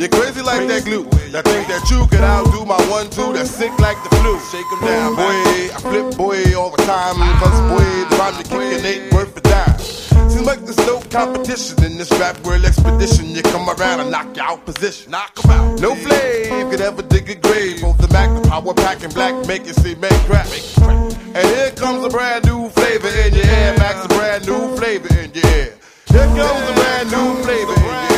You're crazy like that glue. That think that you could outdo my 1-2 that's sick like the flu. Shake 'em down, boy. I flip, boy, all the time. Cause, boy, the rhyme you kickin' ain't worth a dime. Seems like there's no competition in this rap world expedition. You come around and knock you out position. Knock 'em out. No flame could ever dig a grave. Both the Mac, the power pack, and black make it see man crack. And here comes a brand new flavor in your air. Max, a brand new flavor in your air. Here comes a brand new flavor in your air.